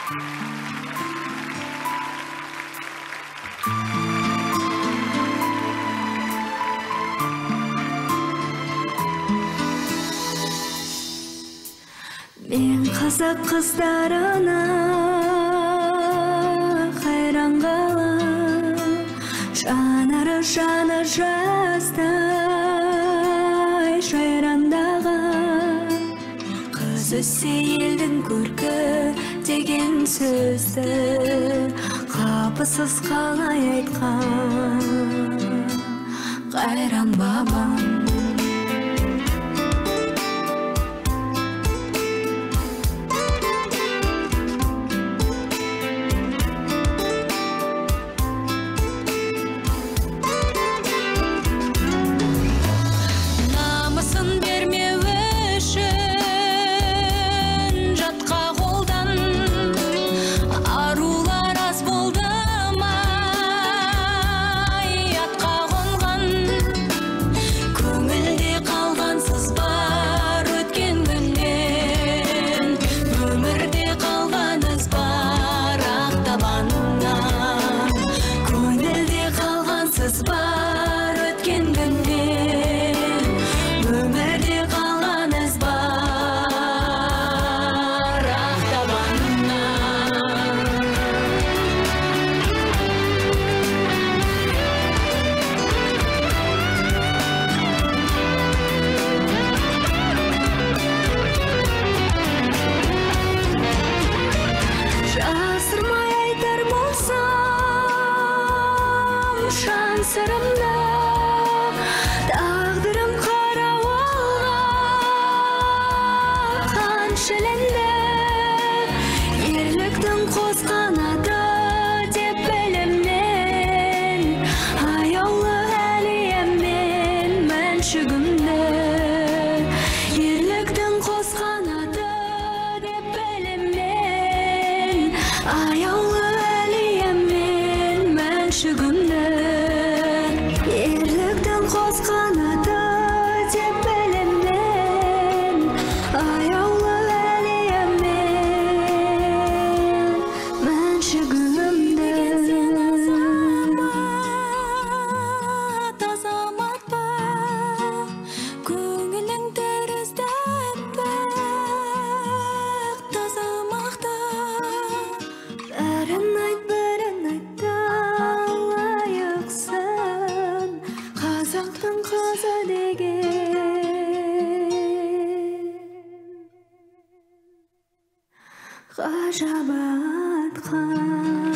Мен қазақ қыздарына хайран қалам, жанары жаны жастай жайрандаған. Қыз өссе елдің көркі деген сөзді қапысыз қалай айтқан қайран бабам. Шан сырымда тағдырым қарауылға қан шілінді, ерліктің қос қанаты деп біліммен, аяулы әлиеммен мәншігімді. Ерліктің қос қанаты деп біліммен, аяулы әлиеммен мәншігімді. Ерліктің қос қанаты деп біліммен, аяулы әлиеммен мәншігімді. Азамат па, көңілің тәрізді әппақ таза мақта. Бәрін айт, бәрін айтта лайықсың, қазақтың қызы деген. Ғажап атқан